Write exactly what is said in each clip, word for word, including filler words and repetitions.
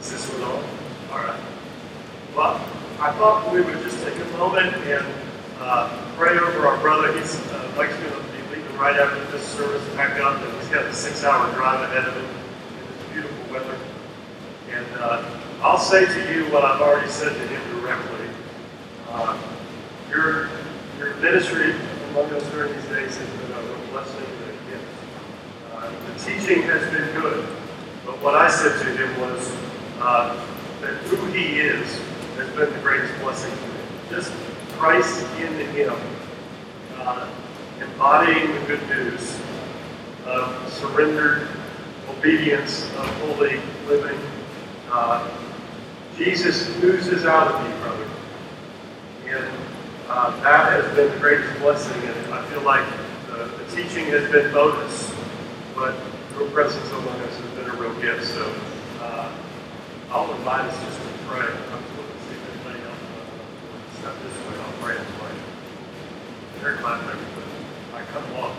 Is this one on? All right. Well, I thought we would just take a moment and uh, pray over our brother. He's uh, Mike's going to be leaving right after this service back up, and he's got a six-hour drive ahead of him in this beautiful weather. And uh, I'll say to you what I've already said to him directly. Uh, your your ministry among us during these days has been a real blessing and a gift. Uh, the teaching has been good, but what I said to him was uh, that who he is has been the greatest blessing to me. Just Christ in him, uh, embodying the good news of surrendered obedience, of holy living. Uh, Jesus oozes out of me, brother. And uh, that has been the greatest blessing, and I feel like the, the teaching has been bonus, but your presence among us has been a real gift. So uh, I'll invite us just to pray. I'm just looking to see if anybody else wants to step this way. I'll pray this way. Very glad that I come along.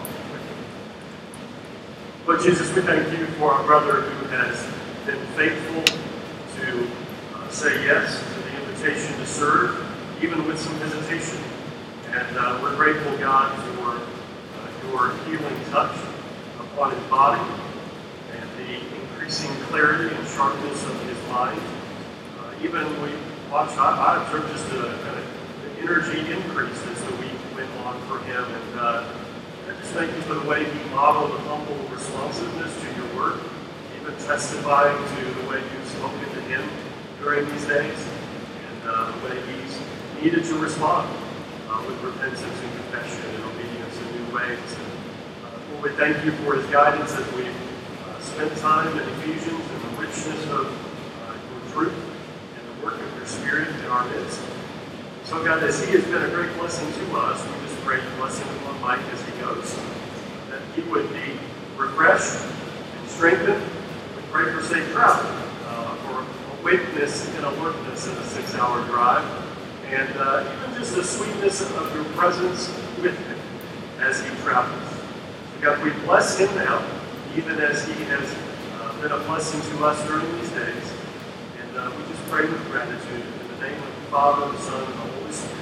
But Jesus, we thank you for our brother who has been faithful to uh, say yes to the invitation to serve, even with some hesitation. And uh, we're grateful, God, for uh, your healing touch upon his body and the increasing clarity and sharpness of his mind. Uh, even we watched, I, I observed just a kind of the energy increase as the week went on for him. And uh, I just thank you for the way he modeled a humble responsiveness to your word, even testifying to the way you've spoken to him during these days, and uh, the way he's needed to respond uh, with repentance and confession and obedience in new ways. And, uh, Lord, we thank you for his guidance as we uh, spent time in Ephesians and the richness of uh, your truth and the work of your Spirit in our midst. So, God, as he has been a great blessing to us, we just pray your blessing upon Mike as he goes, that he would be refreshed and strengthened. We pray for safe travel, uh, for awakeness and alertness in a six-hour drive, and uh, even just the sweetness of your presence with him as he travels. So God, we bless him now, even as he has uh, been a blessing to us during these days. And uh, we just pray with gratitude in the name of the Father, the Son, and the Holy Spirit.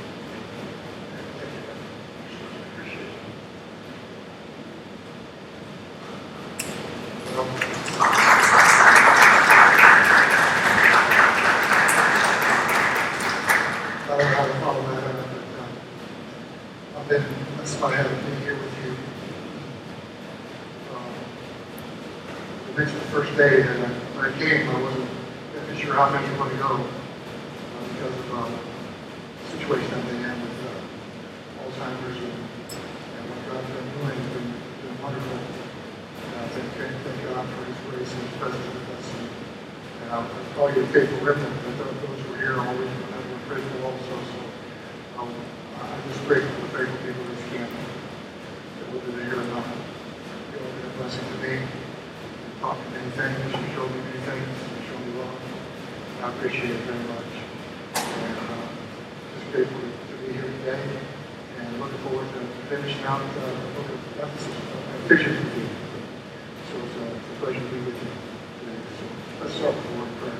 Day, and when I came, I wasn't sure how many were going to go uh, because of uh, the situation that they had with uh, Alzheimer's and, and what God's been doing. It's been, been wonderful. And I thank, thank God for His grace and His presence with us. And, and I'll call you a faithful remnant, but those who are here always we're grateful also. So um, I'm just grateful for the faithful people in this camp, that whether they're here or not, they've been a blessing to me. Taught me many things, you showed me many things, you showed me love. I appreciate it very much. And uh, just grateful to be here today, and looking forward to finishing out uh, the book of Ephesus, uh, Ephesians with you. So it's, uh, it's a pleasure to be with you today. So let's start with the word of prayer.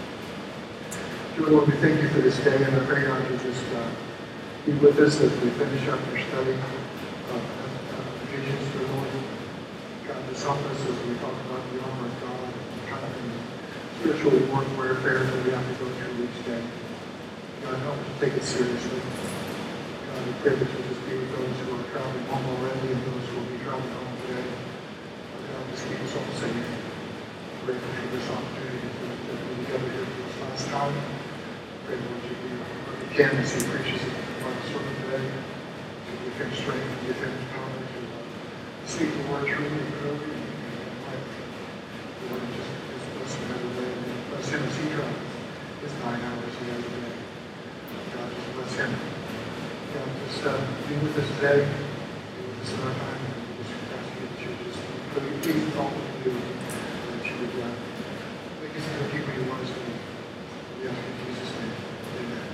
Dear Lord, we thank you for this day, and I pray God you just uh, be with us as we finish up our study of uh, Ephesians, dear Lord. God, just help us as we talk about the armor of God and kind of the spiritual warfare that we have to go through each day. God, help us take it seriously. God, we pray that you'll just be with those who are traveling home already and those who will be traveling home today. God, just keep us all safe. Grateful for this opportunity to, to be together here for this last time. Pray, Lord, you be where you can and see precious of our servant today. To give him strength and give him power to speak the word truly and clearly, and like Lord, just, just bless him every day, and bless him as he travels his nine hours he has a day. God, just bless him. God, just uh, be with us today, be with us in our time, and we just ask you that you just really please with all that we do, that you would uh, make us into the people you want us to be. We ask in Jesus' name. Amen.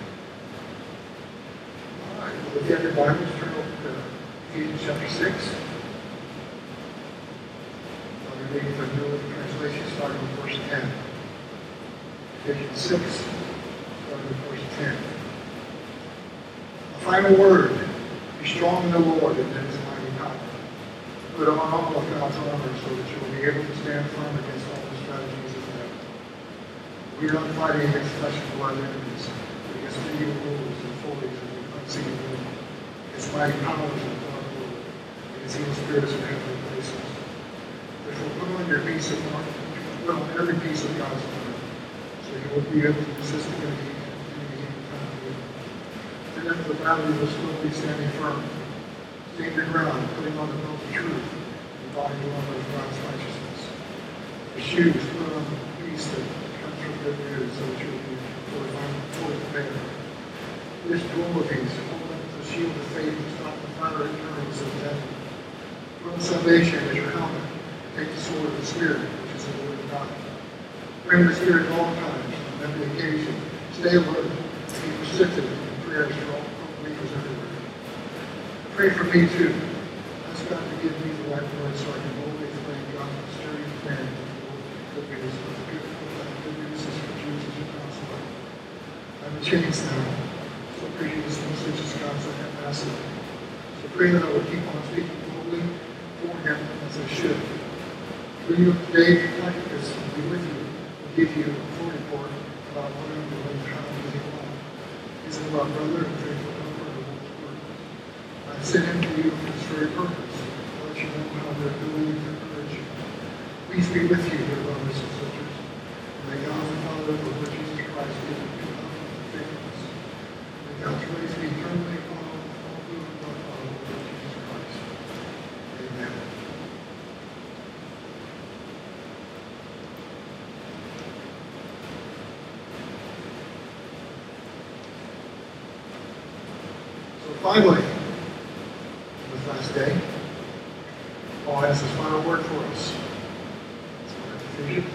All right, well, if you have your Bibles, turn over to Ephesians chapter six. Reading from New Living Translation, starting with verse ten. Ephesians six, starting at verse ten. A final word, be strong in the Lord and in his mighty power. Put on all of God's armor so that you will be able to stand firm against all the strategies of the devil. We are not fighting against flesh and blood enemies, but against the evil rulers and authorities of the unseen world, against mighty powers of the dark world, against evil spirits in heavenly places. Therefore, put on your peace of mind, put on every piece of God's armor, so you will be able to resist the enemy and any time of evil. Then after the battle, you will still be standing firm. Stand your ground, putting on the belt of truth, and body the armor of God's righteousness. The shoes, put on the peace that comes from good news, so that you will be fully prepared. This dual of these, hold up the shield of faith to stop the fiery arrows of the devil. Put on salvation as your helmet. Take the sword of the Spirit, which is the word of God. Pray in the Spirit at all times, on every occasion. Stay alert, be persistent in prayers for all believers everywhere. Pray for me too. Ask God to give me the right words so I can boldly explain God's mysterious plan of good news. Good news is for Jews as your gospel. I'm a chains now. So pray this message is God's ambassador. So pray that I will keep on speaking boldly for him as I should. For you today, like this, will be with you. Will give you a full report about what I'm doing, how I'm doing life. He's a love brother and faithful helper of the Lord's word. I sent him to you for this very purpose, to let you know how they're doing to encourage you. Please be with you, dear brothers and sisters. And may God the Father of the Lord Jesus Christ give you good health and faithfulness. May God's grace be eternally upon all who love our Lord Jesus Christ. Amen. So finally, this last day, Paul has his final word for us. Ephesians.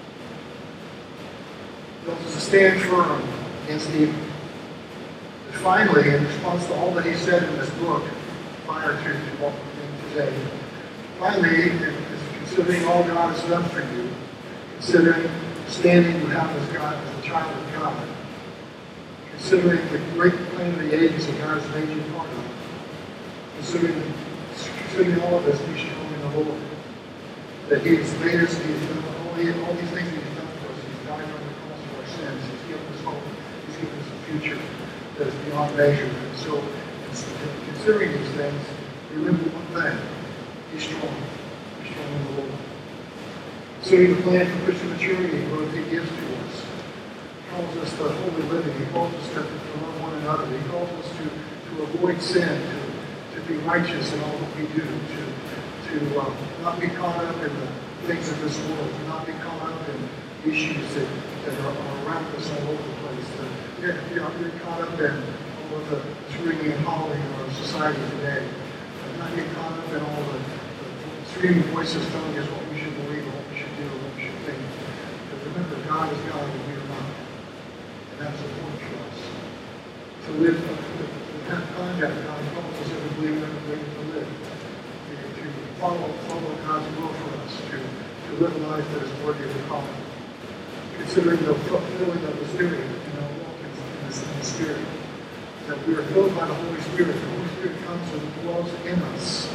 He tells us to stand firm against evil. And finally, in response to all that he said in this book, prior to what we're doing today, finally, considering all God has done for you, considering the standing you have as God, as a child of God, considering the great plan of the ages that God has made you part of, considering, considering all of this, be strong in the Lord. That He has made us, He has done all, the, all these things He has done for us. He's died on the cross for our sins. He's given us hope. He's given us a future that is beyond measure. And so, considering these things, remember one thing: be strong. Be strong in the Lord. Considering the plan for Christian maturity and growth He gives to us. He calls us to holy living. He calls us to, to love one another. He calls us to, to avoid sin, to, to be righteous in all that we do, to to um, not be caught up in the things of this world, to not be caught up in issues that, that are, are around us all over the place. To, you're, you're caught up in all of the screaming and hollering in our society today. To not get caught up in all the, the screaming voices telling us what we should believe, and what we should do, and what we should think. But remember, God is God and we are not. And that's important for us. To live, to have contact with God calls us every believer and believer to live. Follow, follow God's will for us, to, to live a life that is worthy of the calling. Considering the fulfilling of the Spirit, you know, walk in, in, the, in the Spirit. That we are filled by the Holy Spirit. The Holy Spirit comes and dwells in us.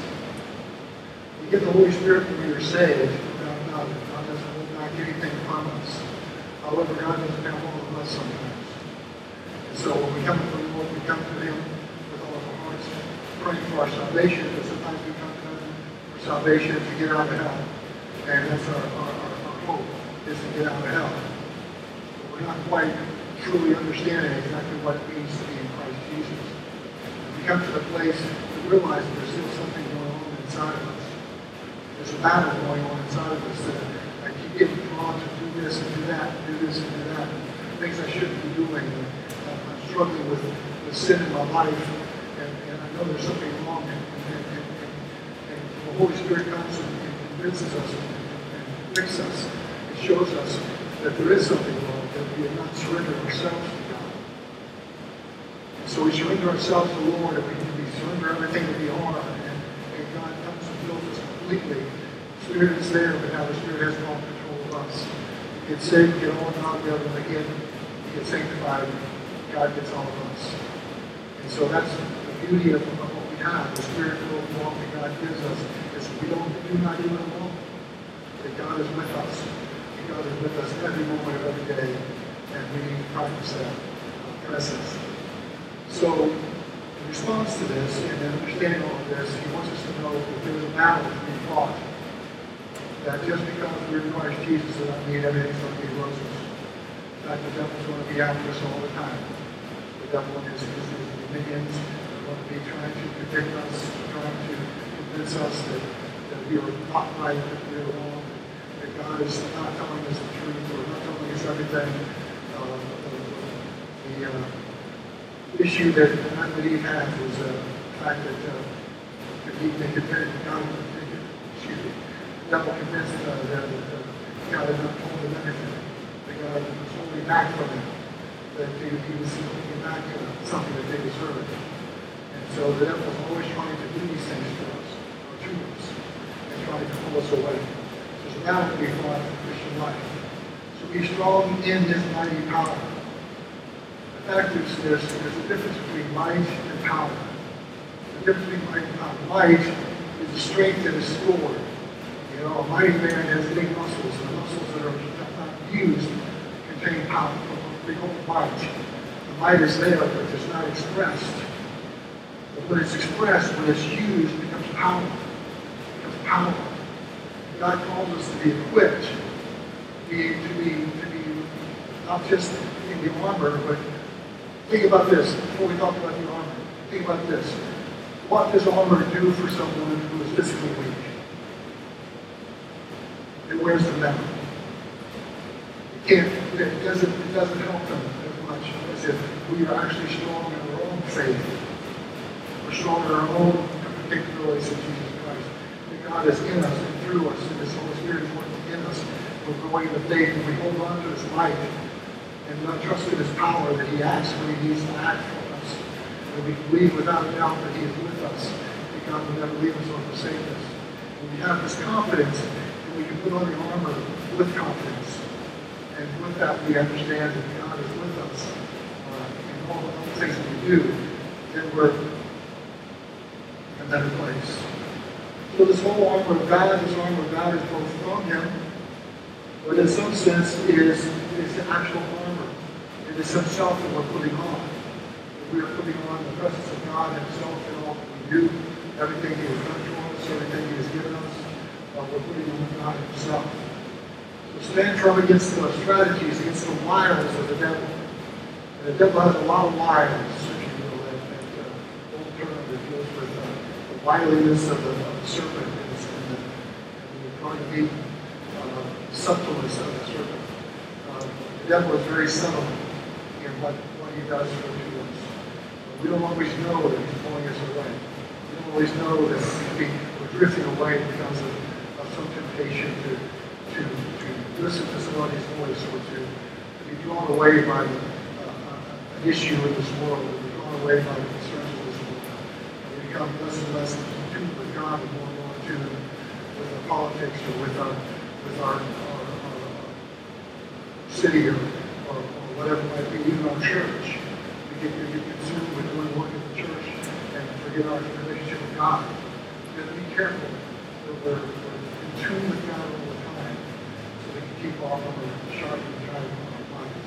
We get the Holy Spirit when we are saved. God, God, God doesn't hold back anything from us. However, God doesn't have all of us sometimes. And so when we come to the Lord, we come to Him with all of our hearts, praying for our salvation, but sometimes we come to Him salvation to get out of hell. And that's our, our, our, our hope, is to get out of hell. But we're not quite truly understanding exactly what it means to be in Christ Jesus. We come to the place to realize that there's still something going on inside of us. There's a battle going on inside of us that I keep getting drawn to do this and do that, and do this and do that, and things I shouldn't be doing. And I'm struggling with, with sin in my life, and, and I know there's something wrong. And, and, and, the Holy Spirit comes and convinces us and, and convicts us. It shows us that there is something wrong, that we have not surrendered ourselves to God. And so we surrender ourselves to the Lord, and we, we surrender everything that we are, and, and God comes and fills us completely. The Spirit is there, but now the Spirit has no control of us. get saved, get all God together, and again, get sanctified, God gets all of us. And so that's the beauty of, of what we have, the spiritual walk that God gives us, is we don't do not do it alone. That God is with us. And God is with us every moment of every day, and we need to practice that uh, presence. So, in response to this, and then understanding all of this, he wants us to know that there is a battle to be fought. That just because we're in Christ Jesus does not mean everything's going to be roses. In fact, the devil's going to be after us all the time. The devil and his, his, his minions are going to be trying to convict us, trying to convince us that, that we are not right, that we are wrong, that God is not telling us the truth, or not telling us everything. Uh, the the uh, issue that Adam and Eve had was uh, the fact that uh, they convinced God, excuse me, the devil convinced uh, them that uh, God had not told them anything, that God was holding back from them, that he, he was holding back uh, something that they deserved. And so the devil is always trying to do these things to us, or to us, and trying to pull us away. So there's a battle to be fought in the Christian life. So be strong in his mighty power. The fact is, there's, there's a difference between might and power. The difference between might and power. Might is the strength that is stored. You know, a mighty man has big muscles, and the muscles that are not used contain power. They call it might. The might is there, but it's not expressed. But when it's expressed, when it's used, it becomes power. It becomes power. God calls us to be equipped, to be, to be, to be not just in the armor, but think about this, before we talk about the armor. Think about this. What does armor do for someone who is physically weak? It wears them down. It can't, it doesn't, it doesn't help them as much as if we are actually strong in our own faith. We're strong in our own particularities in Jesus Christ. That God is in us and through us, and His Holy Spirit is working in us. We're growing in the faith, and we hold on to His life and not trust in His power that He acts when He needs to act for us. And we believe without a doubt that He is with us, that God will never leave us or forsake us. And we have this confidence, and we can put on the armor with confidence. And with that, we understand that God is with us uh, in all the things that we do, then we're in a better place. So this whole armor of God, this armor of God is both from Him, but in some sense it is, it is the actual armor. It is Himself that we're putting on. We are putting on the presence of God Himself in all that we do, everything He has done for us, everything He has given us, uh, we're putting on God Himself. So stand firm against the strategies, against the wiles of the devil. And the devil has a lot of wiles, if you will, that, that uh, old term that deals with uh, the wiliness of the, of the serpent and the, and the, and the trying to be uh, subtleness of the serpent. Uh, the devil is very subtle in what, what he does for to us. We don't always know that he's pulling us away. We don't always know that we, we're drifting away because of, of some temptation to, to, to listen to somebody's voice or to, to be drawn away by the, uh, an issue in this world, or be drawn away by the concerns of this world. And we become less and less in tune with God and more and more in tune with our politics or with our, with our, our, our city or, or, or whatever it might be, even our church. We get, we get consumed with doing work in the church and forget our relationship with God. We have to be careful that we're, we're in tune with God all the time so we can keep off on the sharp and try on our minds.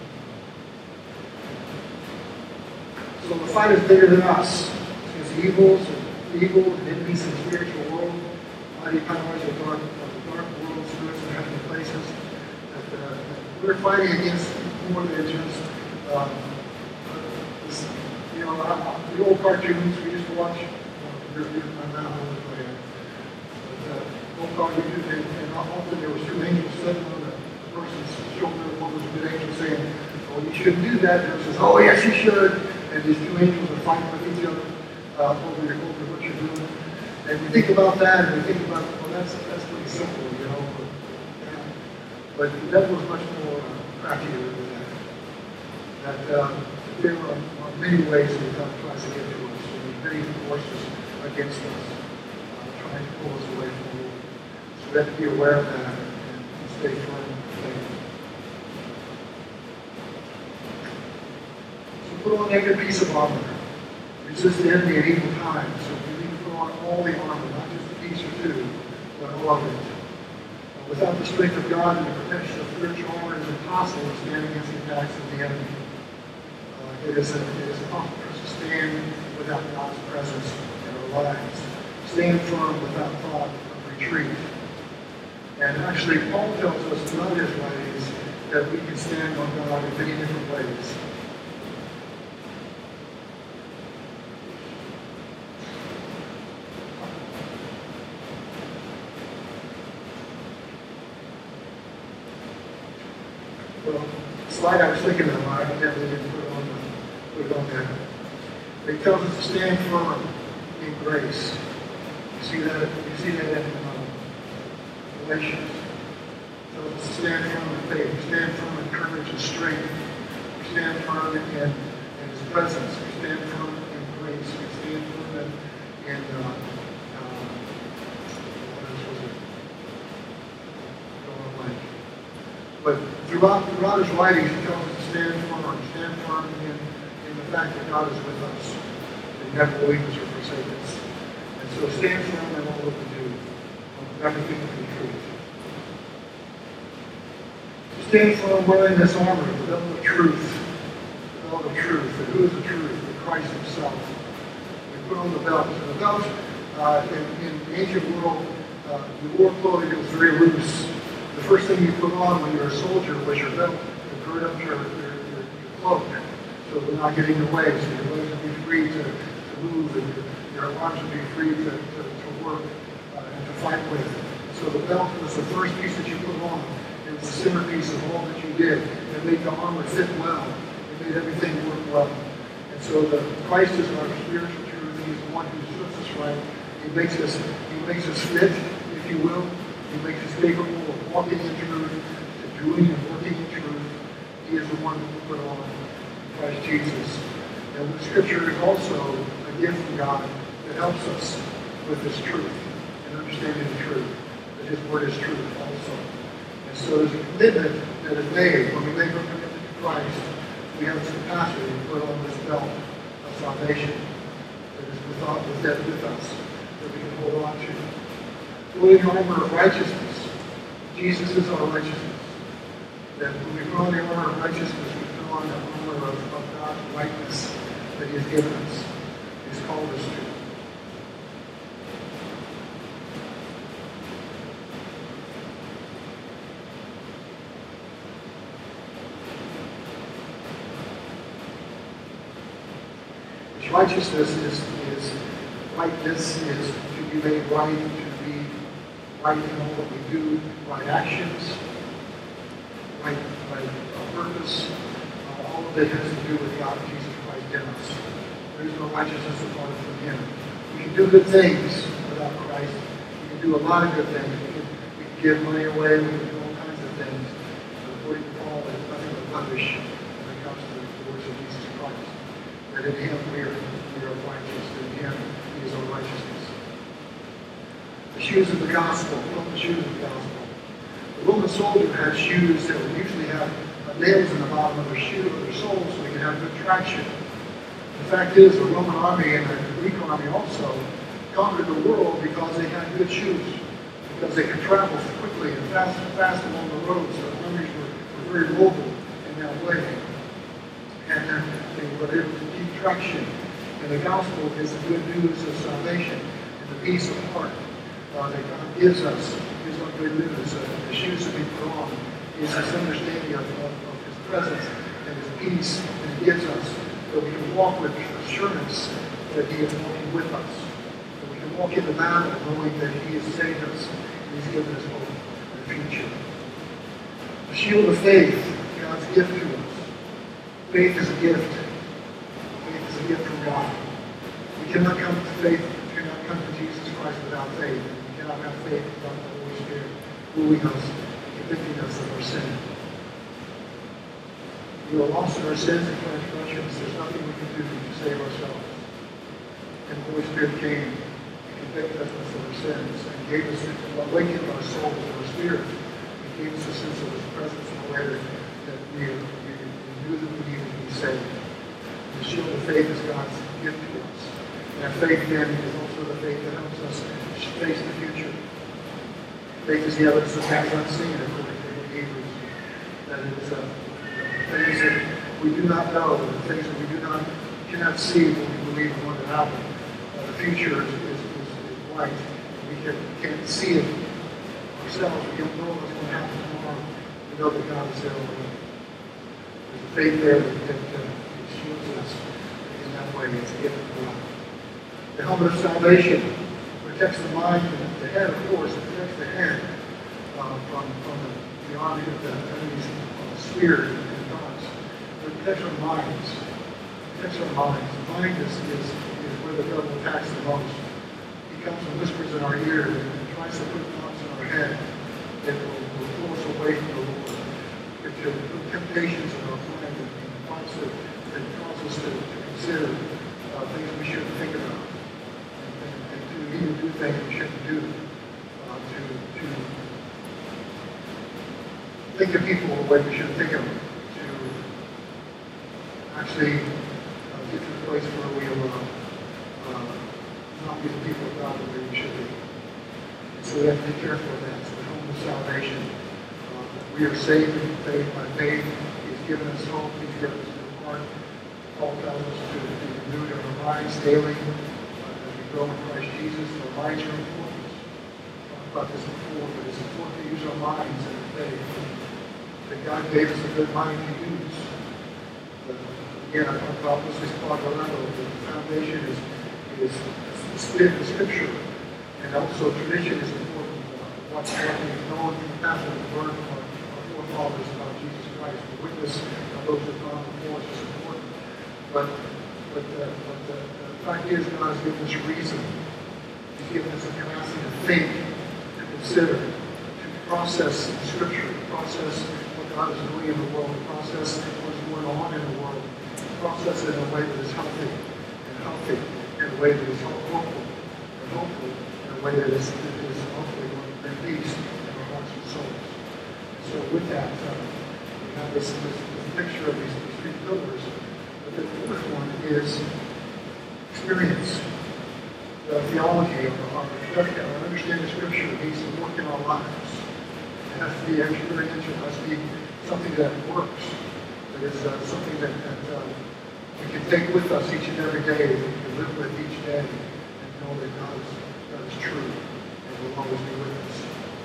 So the fight is bigger than us. It's against evils and evil and enemies in the spiritual world, mighty powers of dark, of the dark world, spirits in heavenly places. That, uh, that we're fighting against more than just um, this, you know, uh, the old cartoons we used to watch. Uh, my mouth was playing. But uh, old cartoons, and, and often there was two angels sitting on the person's shoulder. One was a good angel saying, "Oh, you shouldn't do that." And the other says, "Oh, yes, you should." And these two angels are fighting with each other uh, over, over what you're doing. And we think about that, and we think about, well, that's that's pretty simple, you know. But, yeah. But the devil is much more uh, craftier than that. That uh, there are, are many ways that God tries to get to us, and there's many forces against us, uh, trying to pull us away from the Lord. So we have to be aware of that and stay firm in faith. Put on every piece of armor. Resist the enemy at evil times. So we need to put on all the armor, not just a piece or two, but all of it. Uh, without the strength of God and the protection of spiritual armor, it is impossible to stand against the attacks of the enemy. Uh, it, is a, it is impossible to stand without God's presence in our lives. Stand firm without thought of retreat. And actually, Paul tells us throughout his writings that we can stand on God in many different ways. Well, the slide I was thinking of, I definitely didn't put it on, the, put it on there. But he tells us to stand firm in grace. You see that? You see that in uh, Galatians. He tells us to stand firm in faith. We stand firm in courage and strength. We stand firm in, in, in His presence. We stand firm in grace. We stand firm in, in uh, uh, what else was it? Going blank. But throughout, throughout his writings, he tells us to stand firm, stand firm in, in the fact that God is with us, and never leave us or forsake us. And so stand firm in all that we do, on everything that we treat. So stand firm wearing this armor, the belt of truth, the belt of truth. And who is the truth? The Christ Himself. We put on the belt. And the belt, uh, in, in the ancient world, uh, the war clothing was very loose. The first thing you put on when you're a soldier was your belt to gird up your, your, your, your cloak, so they're not getting in the way, so your legs would be free to, to move, and your, your arms would be free to, to, to work uh, and to fight with. So the belt was the first piece that you put on. It was the centerpiece of all that you did. It made the armor fit well. It made everything work well. And so the Christ is our spiritual truth. He's the one who sets us right. He makes us, he makes us fit, if you will. He makes us capable of walking in truth, to doing and working in truth. He is the one who put on Christ Jesus. And the Scripture is also a gift from God that helps us with this truth and understanding the truth, that His Word is truth also. And so there's a commitment that is made when we make our commitment to Christ. We have this capacity to put on this belt of salvation that is with, with, with us, that we can hold on to. Putting the armor of righteousness. Jesus is our righteousness. That when we put on the armor of righteousness, we put on the armor of, of God's rightness that He has given us. He's called us to. This righteousness is, is rightness, is to be made right, to be right in all that we do, right actions, right, right uh, purpose. Uh, all of it has to do with God, Jesus Christ in us. There is no righteousness apart from Him. We can do good things without Christ. We can do a lot of good things. We can, we can give money away. We can do all kinds of things. But according to Paul, there's nothing but rubbish when it comes to the words of Jesus Christ. That in Him we are, we are righteous. In Him He is our righteousness. The shoes of the gospel. Put on the shoes of the gospel. The Roman soldier had shoes that would usually have uh, nails in the bottom of their shoe or their soles so they could have good traction. The fact is, the Roman army and the Greek army also conquered the world because they had good shoes, because they could travel quickly and fast and fast along the roads. So the armies were, were very mobile in that way. And uh, they were able to keep traction. And the gospel is the good news of salvation and the peace of heart. Uh, that God gives us is our good news. Uh, the shoes that we put on is this understanding of, of, of His presence and His peace that He gives us, so we can walk with assurance that He is walking with us. That we can walk into battle knowing that He has saved us and He's given us hope in the future. The shield of faith, God's gift to us. Faith is a gift. Faith is a gift from God. We cannot come to faith, we cannot come to Jesus Christ without faith. We cannot have faith without the Holy Spirit ruling us, convicting us of our sin. We are lost in our sins and transgressions. There's nothing we can do to save ourselves. And the Holy Spirit came and convicted us of our sins and gave us, awakened our souls and our spirit, and gave us a sense of His presence in a way that, that we, we, we knew that we needed to be saved. The shield of faith is God's gift to us. And faith then is also the faith that helps us face the future. Faith is the evidence of things unseen, according to Hebrews. That is, uh, the things that we do not know, the things that we do not cannot see when we believe in one another. Uh, the future is, is, is, is white. We can, can't see it ourselves. We don't know what's going to happen tomorrow. We know that God is there already. There's a faith there that, that uh, shields us in that way. It's a gift of God. The helmet of salvation protects the mind and the head, of course. It protects the head uh, from, from the, the army of the enemy's uh, spear and darts. It protects our minds. It protects our minds. The mind is, is, is where the devil attacks the most. He comes and whispers in our ear and tries to put thoughts in our head that will, will pull us away from the Lord. To put temptations in our mind and thoughts that, that cause us to, to consider uh, things we shouldn't think about. To even do things we shouldn't do, uh, to, to think of people the way we shouldn't think of them, to actually uh, get to the place where we will uh, uh, not be the people of God the way we should be. And so we have to be careful of that. So the home of salvation, uh, we are saved in faith by faith. He's given us hope. He's given us a new heart. Paul tells us to be renewed in our minds daily. In Christ Jesus, our minds are important. I've talked about this before, but it's important to use our minds in faith. That God gave us a good mind to use. But again, I talked about this as part of the foundation is, is the spirit of Scripture, and also tradition is important. What, what we've known from the past and we've learned from our, our forefathers about Jesus Christ, the witness of those who have gone before us is important. But, but, uh, but uh, the fact is, God has given us reason. He's given us a capacity to think, to consider, to process Scripture, to process what God is doing in the world, to process what is going on in the world, to process it in a way that is healthy and healthy, in a way that is hopeful and hopeful, in a way that is, that is hopefully going to bring peace in our hearts and souls. And so with that, uh, we have this, this, this picture of these, these three pillars. But the fourth one is experience. The theology of our, our understanding of Scripture needs to work in our lives. It has to be experiential. It has to be something that works. That is uh, something that, that uh, we can take with us each and every day, that we can live with each day, and know that God is, God is true and will always be with us.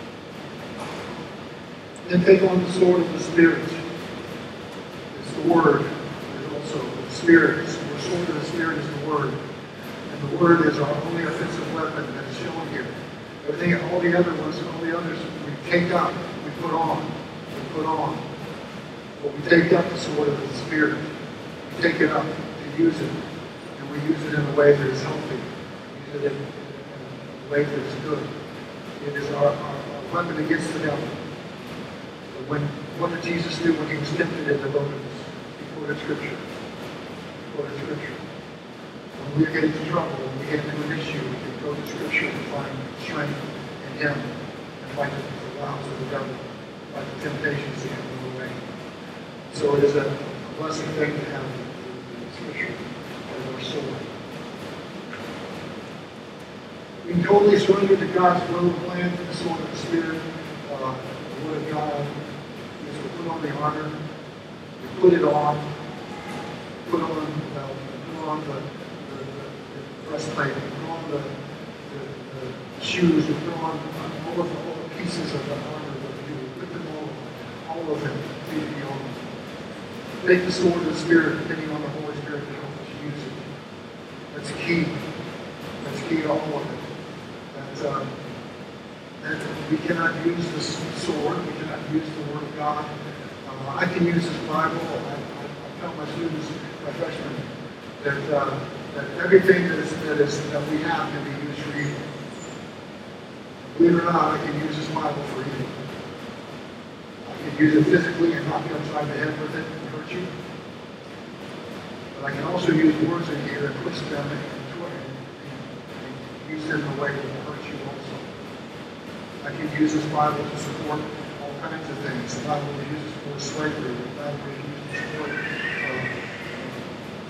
Then take on the sword of the Spirit. It's the Word. It's also the Spirit. The sword of the Spirit is the Word. The Word is our only offensive weapon that is shown here. Everything, all the other ones, all the others, we take up, we put on, we put on. But we take up the sword of the Spirit. We take it up to use it, and we use it in a way that is healthy. We use it in, in a way that is good. It is our, our, our weapon against the devil. But when, what did Jesus do when he was tempted in the wilderness? He quoted Scripture. He quoted Scripture. When we get into trouble, when we get into an issue, we can go to Scripture and find strength in Him and fight the wiles of the devil, fight the temptations that come in the way. So it is a blessed thing to have the Scripture as our sword. We can totally surrender to God's will and plan for the sword of the Spirit. Uh, the Word of God is we put on the armor, we put it on, put on the belt, put on the breastplate, we put on the, the, the shoes, we put on all of the, all the pieces of the armor that we do. We put them all, all of them need to be on. Take the sword of the Spirit, depending on the Holy Spirit to help us use it. That's key. That's key to all of it. That, uh, that we cannot use this sword, we cannot use the Word of God. Uh, I can use this Bible. I, I, I tell my students, my freshmen, that uh, that everything that is, that is that we have can be used for evil. Believe it or not, I can use this Bible for evil. I can use it physically and knock you upside the head with it and hurt you. But I can also use words in here and twist them and, and, and use them in a way that will hurt you also. I can use this Bible to support all kinds of things. The Bible is used for slavery. The Bible is used to support uh,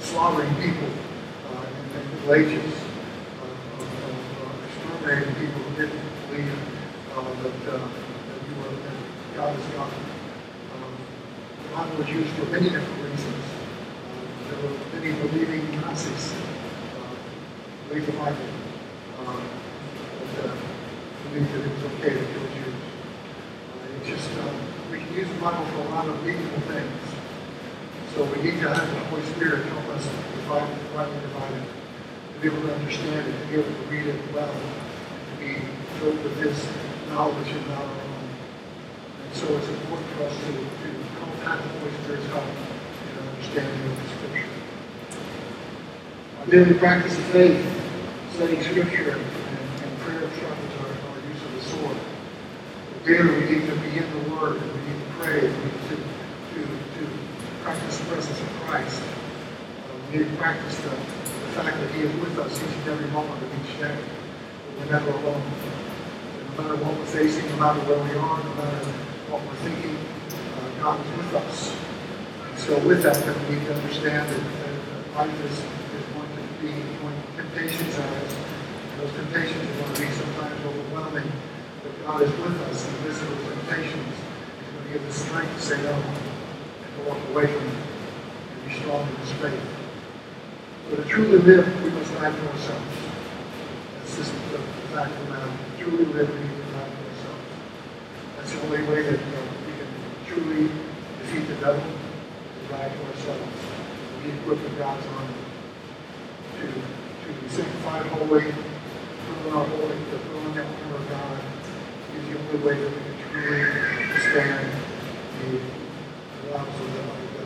slaughtering people uh, in, in Middle Ages, uh, of, of uh, exterminating people who didn't believe uh, that, uh, that, you were, that God is God. Um, the Bible was used for many different reasons. Uh, there were many believing Nazis uh, believed the Bible, uh, but uh, believed that it was okay to kill Jews. Uh, it just uh, we can use the Bible for a lot of meaningful things. So we need to have the Holy Spirit help us to divide, rightly divide it, to be able to understand it, to be able to read it well, and to be filled with His knowledge and not our own. And so it's important for us to, to have the Holy Spirit's help in our understanding of the Scripture. Our daily practice of faith, studying Scripture and, and, and prayer sharpens our, our use of the sword. Daily we need to be in the Word, and we need to pray, and we need to, to, to practice the presence of Christ. Uh, we need to practice the, the fact that He is with us each and every moment of each day. That we're never alone. And no matter what we're facing, no matter where we are, no matter what we're thinking, uh, God is with us. And so with that, then we need to understand that, that life is, is going to be, when temptations arise, those temptations are going to be sometimes overwhelming. But God is with us in the midst of those temptations. He's going to give us strength to say no and to walk away from it and be strong in His faith. So to truly live, we must die to ourselves. That's just the, the fact of the matter. To truly live, we need to die to ourselves. That's the only way that uh, we can truly defeat the devil, to die to ourselves. We equip the God's army to, to be sanctified holy, put on our holy, to put on the armor of God. Is the only way that we can truly withstand the wiles of the devil.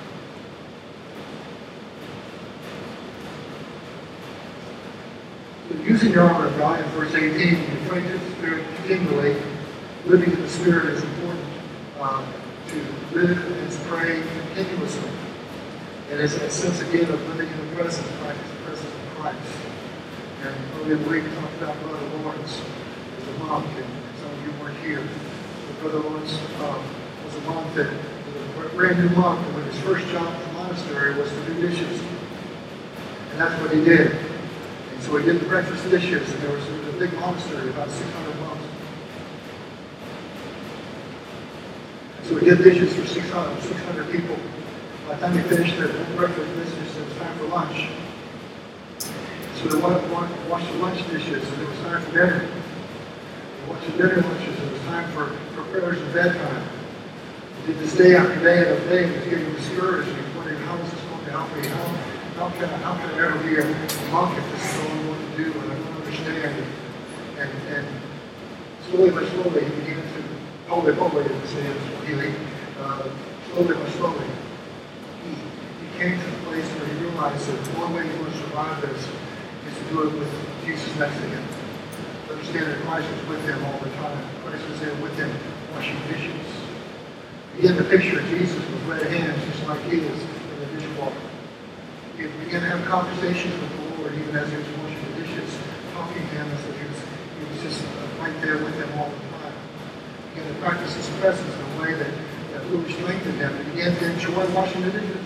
So using the armor of God in verse eighteen, you pray to the Spirit continually. Living in the Spirit is important. Uh, to live and pray continuously. And it's a sense again of living in the presence, practice the presence of Christ. And earlier in the week we talked about Brother Lawrence as a monk, and some of you weren't here. But Brother Lawrence um, was a monk that was a brand new monk, and when his first job in the monastery was to do dishes. And that's what he did. And so he did the breakfast dishes, and there was, there was a big monastery, about six hundred monks. So we did dishes for six hundred people. By the time we finished their breakfast dishes, it was time for lunch. So they wanted to wash the lunch dishes, and it was time for dinner. We washed the dinner lunches, it was time for, for prayers and bedtime. We did this day after day after day, and it was getting discouraged, and wondering, how is this going to help me? How, how, can, I, how can I ever be a monk if this is all I want to do, and I don't understand? And, and slowly but slowly, he began to Holy, holy, it was Swahili. Uh, slowly but slowly, he, he came to the place where he realized that the one way he would survive this is to do it with Jesus next to him. To understand that Christ was with him all the time. Christ was there with him, washing dishes. Begin to picture Jesus with red hands, just like he is in the dishwasher. He began to have conversations with the Lord, even as he was washing the dishes, talking to him as if he was, he was just uh, right there with him all the time. To practice His presence in a way that, that really strengthened him. And he began to enjoy washing the dishes.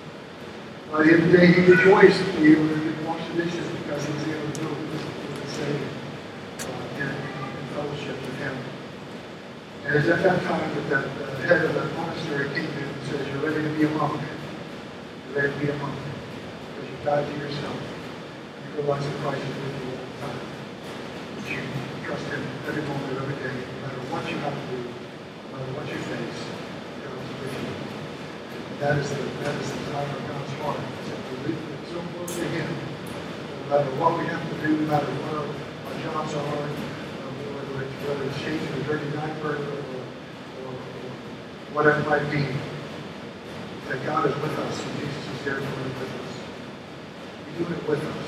By the end of the day, he rejoiced to be able to wash the dishes because he was able to do it with the Savior uh, in, in fellowship with Him. And it's at that time that the, the head of the monastery came to him and says, "You're ready to be a monk. You're ready to be a monk because you've died to yourself. And you realize that Christ is with you all the time. That you trust Him every moment of every day. What you have to do, no matter what you face, God is with you. And that is the that is the desire of God's heart. That we live so close to Him. No matter what we have to do, no matter what our, our jobs are, uh, whether it's whether it's changing a dirty diaper or, or, or whatever it might be, that God is with us and Jesus is there to live with us. He's doing it with us.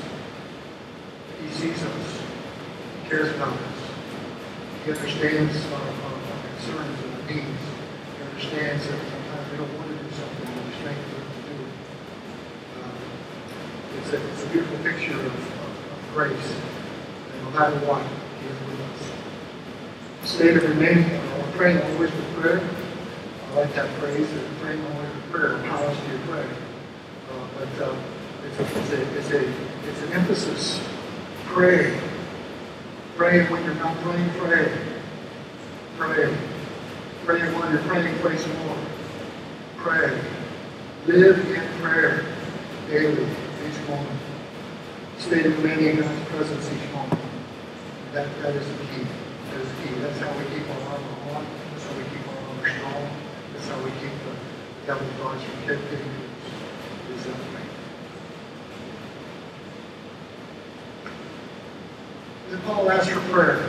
He sees us. He cares about us. He understands our, our, our concerns and our needs. He understands that sometimes we don't want to do something, but we're strength to do it. Um, it's, a, it's a beautiful picture of, of, of grace. And no matter what, He is with us. The state of remaining, or praying always with prayer. I like that phrase, that praying always with prayer empowers you to pray. Uh, but uh, it's, a, it's, a, it's, a, it's an emphasis. Pray. Pray when you're not praying, pray. Pray. Pray while you're praying, pray some more. Pray. Live in prayer daily, each moment. Stay demanding God's presence each moment. That, that is the key. That is the key. That's how we keep our armor on. That's how we keep our armor strong. That's how we keep the devil's darts from getting loose. Is that way. Then Paul asks for prayer.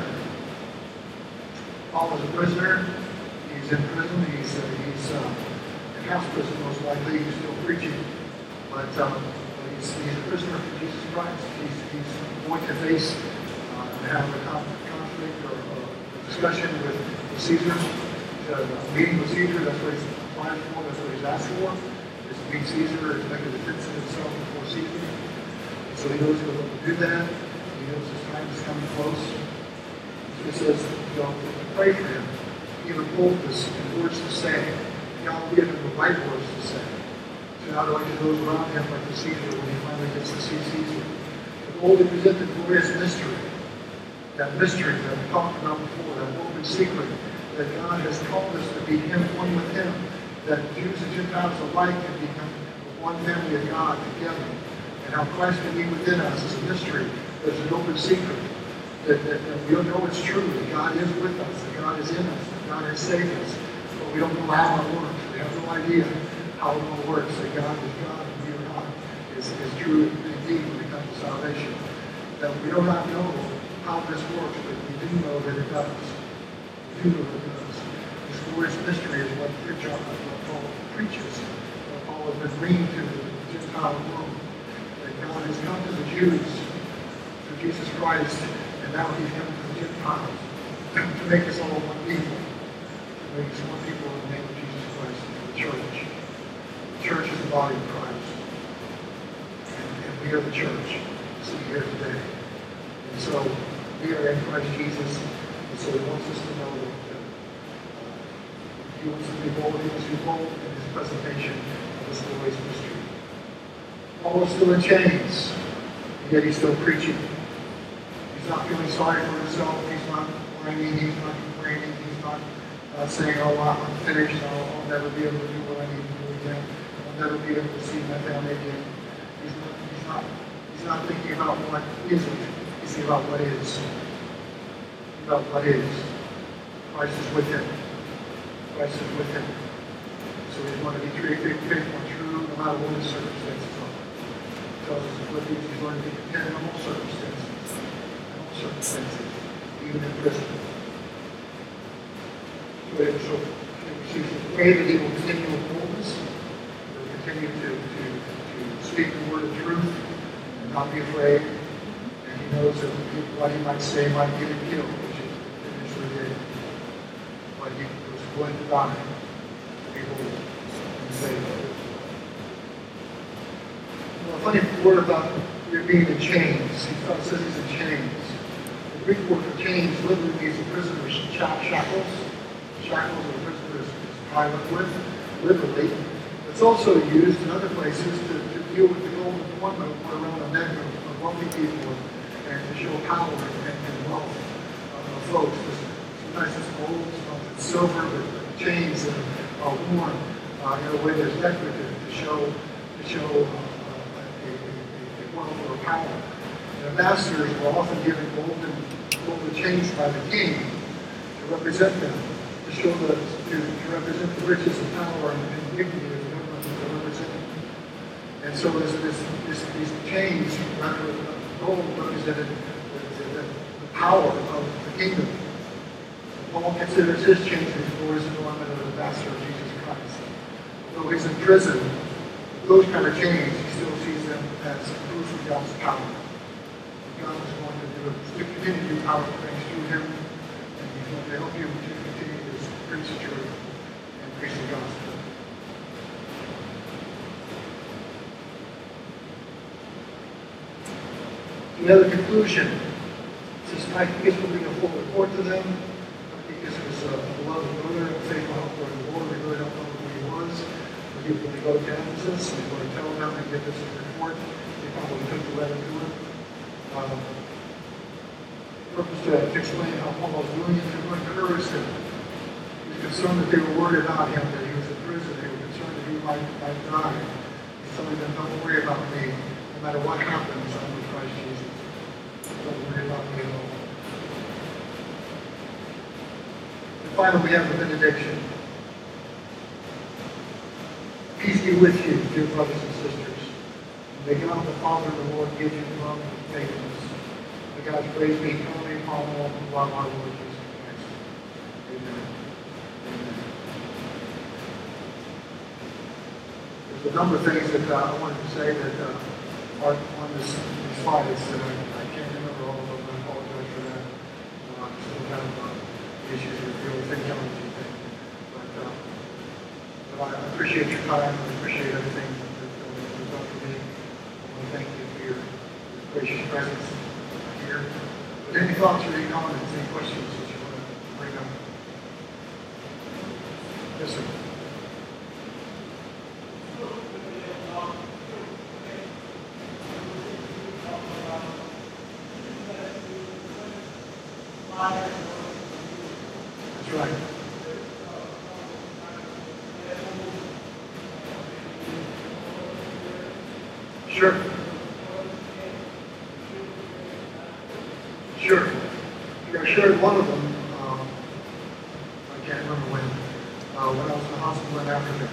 Paul is a prisoner. He's in prison. He's, uh, he's uh, in house prison, most likely. He's still preaching. But um, he's, he's a prisoner for Jesus Christ. He's, he's going to face uh, and have a conflict or a discussion with, with Caesar. A meeting with Caesar, that's what he's applying for, that's what he's asked for. Is to meet Caesar, is to make a defense of himself before Caesar. And so he knows he'll to do that. He knows his time is coming close. So he says, you know, pray for him. Give him boldness and words to say. God will give him the right words to say. So not only to those around him, but to Caesar when he finally gets to see Caesar. To boldly present the glorious mystery. That mystery that we talked about before, that woven secret, that God has called us to be Him, one with Him, that Jews and Gentiles alike can become one family of God together, and how Christ can be within us is a mystery. There's an open secret that, that, that we don't know it's true, that God is with us, that God is in us, that God has saved us, but we don't know how it works. We have no idea how it all works, that God is God and we are not, is, is true indeed when it comes to salvation. That we do not know how this works, but we do know that it does. We do know that it does. This glorious mystery is what, what Paul preaches, what Paul has been bringing to the Gentile world. That God has come to the Jews through Jesus Christ, and now He's come to the Gentiles to make us all one people, to make us one people in the name of Jesus Christ, the church. The church is the body of Christ, and, and we are the church. See here today. And so we are in Christ Jesus, and so He wants us to know that uh, He wants to be bold, He wants to be bold in His presentation of this glorious mystery. Paul is still in chains, and yet he's still preaching. He's not feeling sorry for himself, he's not whining, he's not complaining, he's not uh, saying, oh, I'm finished, I'll, I'll never be able to do what I need to do again, I'll never be able to see my family again. He's not, he's not, he's not thinking about what isn't. He's thinking about what is. About what is. Christ is with him. Christ is with him. So he's going to be faithful and true no matter what his circumstances are. He tells us in Philippians he's going to be content in all circumstances. In all circumstances. Even in prison. So we pray that he will continue with boldness. He will continue to, to, to speak the word of truth and not be afraid. He knows that what he might say might get him killed, which he initially did. But he was willing to die to be holy and saved. Well, a funny word about being in chains. He says he's in chains. The Greek word for chains literally means a prisoner's shackles. Shackles of a prisoner is tied up with, literally. It's also used in other places to, to deal with the golden ornament around the neck of, of wealthy people, and to show power and, and wealth of folks. Sometimes it's gold, sometimes it's silver, but chains that are worn uh, in a way that's decorative to show to show uh, a, a, a wealth or power. And ambassadors were often given golden, golden chains by the king to represent them, to show the to, to represent the riches and power and, and dignity of the government that they're representing. And so this, this, this, these chains, rather gold represented the, the, the power of the kingdom. Paul considers his chains as glorious adornment of the ambassador of Jesus Christ. Though he's in prison, those kind of chains, he still sees them as proof of God's power. God is going to do to continue to do powerful things through him, and he's going to help you to continue to preach the truth and preach the gospel. We have a conclusion. It says, I think this will be a full report to them. I think this was a beloved brother, a faithful helper in the Lord. We really don't know who he was. But people, when they go to Ephesus, and they go to tell them and get this report, they probably took the letter to him. Um, purpose to, to explain how Paul was doing it, to encourage them. He was concerned that they were worried about him, that he was in prison. They were concerned that he might, might die. He's telling them, don't worry about me. No matter what happens, I'm with Christ Jesus. Don't worry about me at all. And finally, we have the benediction. Peace be with you, dear brothers and sisters. May God the Father and the Lord give you love and faithfulness. May God's grace be eternally upon all who love our Lord Jesus Christ. Amen. Amen. There's a number of things that uh, I wanted to say that uh, are on this, these slides that I, I can't remember all of them. I apologize for that. Uh, still have uh, issues with the old thing challenging thing. But, uh, but I appreciate your time. I appreciate everything that uh, was done for me. I want to thank you for your gracious presence here. But any thoughts or any comments, any questions that you want to bring up? Yes, sir. That's right. Sure. Sure. Yeah, I shared one of them, um, I can't remember when, uh, when I was in the hospital in Africa.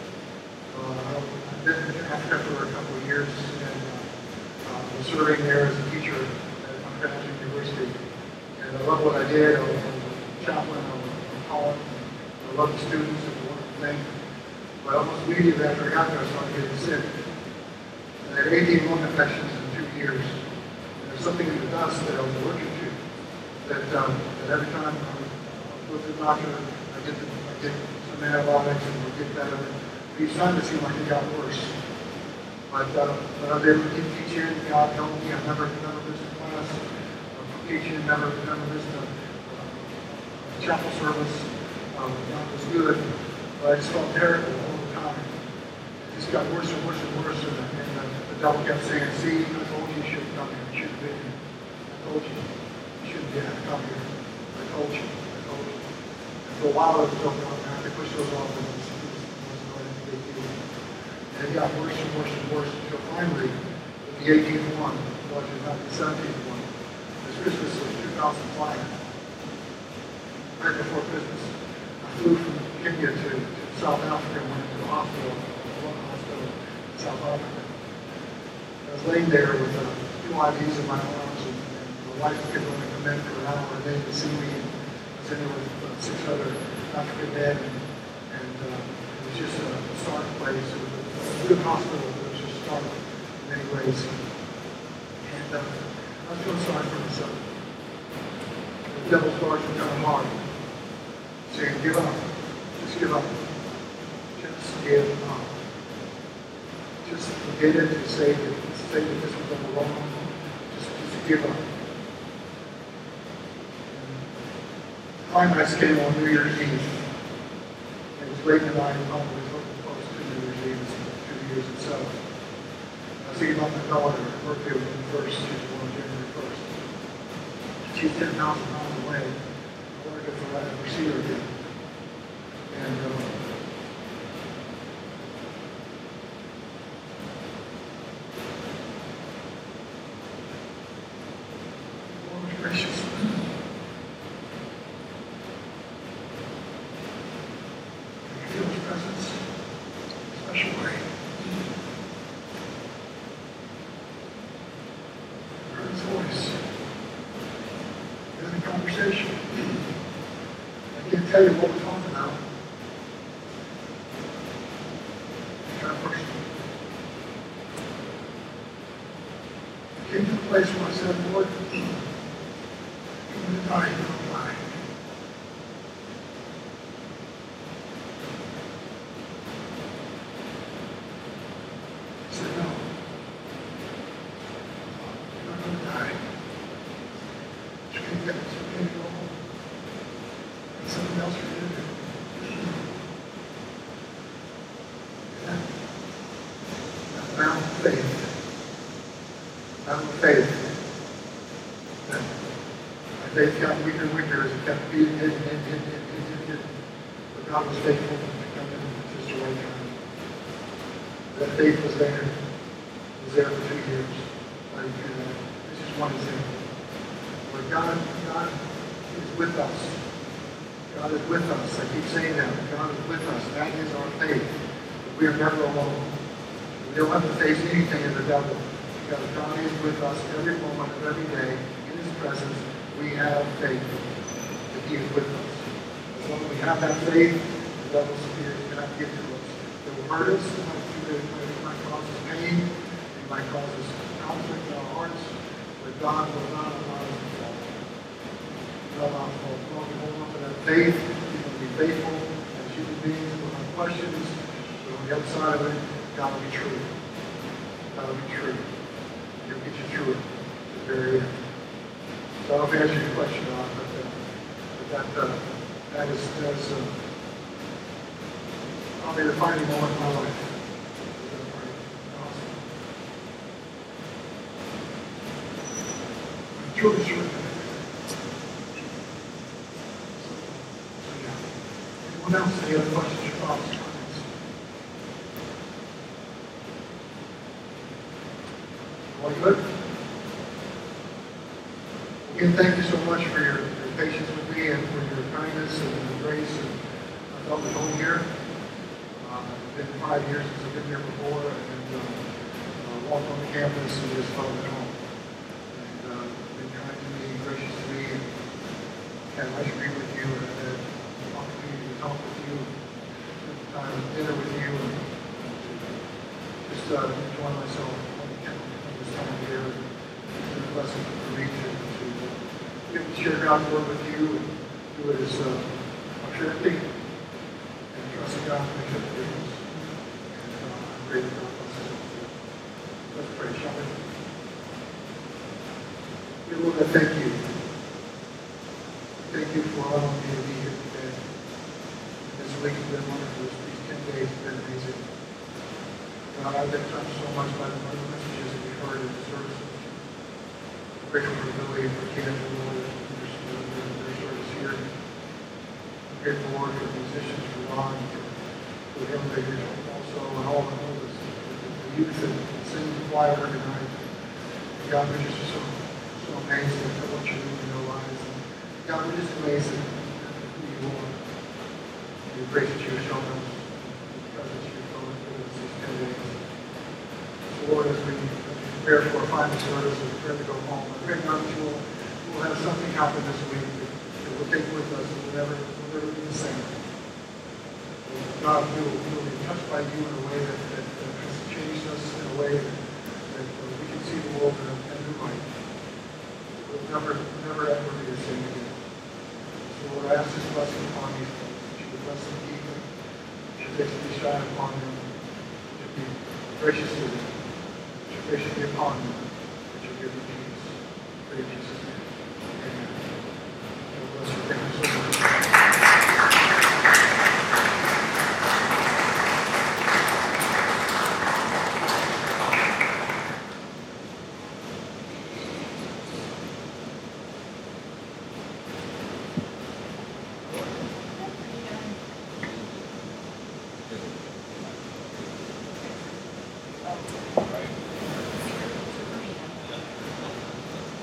Uh, I've been in Africa for a couple of years and uh, uh, was serving there as a teacher at Montreal University. And I love what I did. I was a chaplain, I was a college. I love the students, it was a wonderful thing. But almost immediately after I got there, I started getting sick. I had eighteen lung infections in two years. And there's something in the dust that I was allergic to. That, um, that every time I would go to the doctor, I get, the, I get some antibiotics and it would get better. But each time it seemed like it got worse. But, uh, but I've been teaching, God helped me. I've never, never missed a class. I'm teaching, never, never missed a, a chapel service. Um, God was good. But I just felt terrible all the time. It just got worse and worse and worse. And, and uh, the devil kept saying, see, I told you you shouldn't come here. You should have been here. I told you. You shouldn't have to come here. I told you. I told you. And for a while, I was going on. I had to push those off. And it was, it wasn't going to be a big deal. And it got worse and worse and worse until finally, with the eighteenth one, was not the seventeenth one. This Christmas was two thousand five. Right before Christmas, I flew from Kenya to, to South Africa and went into the hospital, one hospital in South Africa. I was laying there with uh, two I Vs in my arms, and, and my wife could only come in for an hour a day to see me. And I was in there with uh, six other African men, and, and uh, it was just a stark place. It was a good hospital, but it was just stark in many ways. And uh, I was feeling sorry for myself. The devil's bars were kind of hard, saying, give up. Just give up. Just give up. Just forget it and say that, say that this was all wrong. Just, just give up. Climax came on New Year's Eve. It was late in the night, and home was looking close to New Year's Eve, two years itself. I was thinking about my daughter. Her birthday was the first. She was born January first. She's ten thousand miles away. I wanted to ever see her again. And uh, Lord gracious. I feel His presence in a special way. I heard His voice. We had a conversation. I can't tell you what we're talking about. I came to the place where I said, Lord, I'm going to die, you're going to die. He said, no. You're not going to die. It's okay, it's okay to go home. There's something else for you to do. And amount of faith, amount of faith, that my faith got weaker and weaker as it kept being hit and hit and hit and hit and hit and hit. But God was faithful to come in just the right time. That faith was there. It was there for two years. Right through that. This is one example. Where God, God is with us. God is with us. I keep saying that. God is with us. That is our faith. We are never alone. We don't have to face anything in the devil. Because God is with us every moment of every day. In His presence, we have faith that He is with us. As long as we have that faith, the devil's fears cannot get to us. It will hurt us. It might, it might cause us pain. It might cause us conflict in our hearts. But God will not allow us to fall. God will not fall. As long as we hold on to that faith, we will be faithful as human beings. We'll have questions. But on the other side of it, God will be true. God will be true. He'll get you through it to the very end. So I don't know if I answered your question, Ron, but, uh, but that, uh, that is, that is uh, probably the defining moment of my life. Awesome. I'm truly sure of that. So, yeah. Anyone else? Any other questions or thoughts, comments? All good? Again, thank you so much for your, your patience with me and for your kindness and your grace. And I felt at home here. Uh, it's been five years since I've been here before, and uh, uh, walked on the campus and just felt at home. And uh, been kind to me, gracious to me, and had a nice meet with you, and I had the opportunity to talk with you, spend time at dinner with you, and just uh, enjoy myself on the campus this time here. It's been a blessing for me to get to share God's word with you and do it as uh, a purity and trust in God to make a difference. And uh, I'm grateful for God bless us. Let's pray, shall we? Dear Lord, I thank you. Thank you for allowing me to be here today. This week has been wonderful. These ten days have been amazing. God, I've been touched so much by the messages that we've heard in the service. I'm grateful for the ability for Ken and Lord and their service here. I'm grateful, Lord, for the musicians, for Ron, for the elevators also, and all the others, the youth that sing the choir every night. And God, we're just so, so amazed at what you're doing in their lives. And God, we're just amazed at who you are. And the grace that you have shown us, the presence you've shown us these ten days. So, Lord, as we prepare for a final service and prepare to go home, I pray, God, that you will, will have something happen this week that, that we'll take with us and we'll never, we'll never be the same. God, we will, we will be touched by you in a way that, that, that has changed us in a way that, that uh, we can see the world in a, in a new light. We'll never, never ever be the same again. So, Lord, I ask this blessing upon these folks, that you would bless them, keep them, that your face would be shine upon them, that you be gracious to them, that your grace should be upon them, that you give them peace. Pray in Jesus' name. Amen. God bless you. Thank you so much. Right.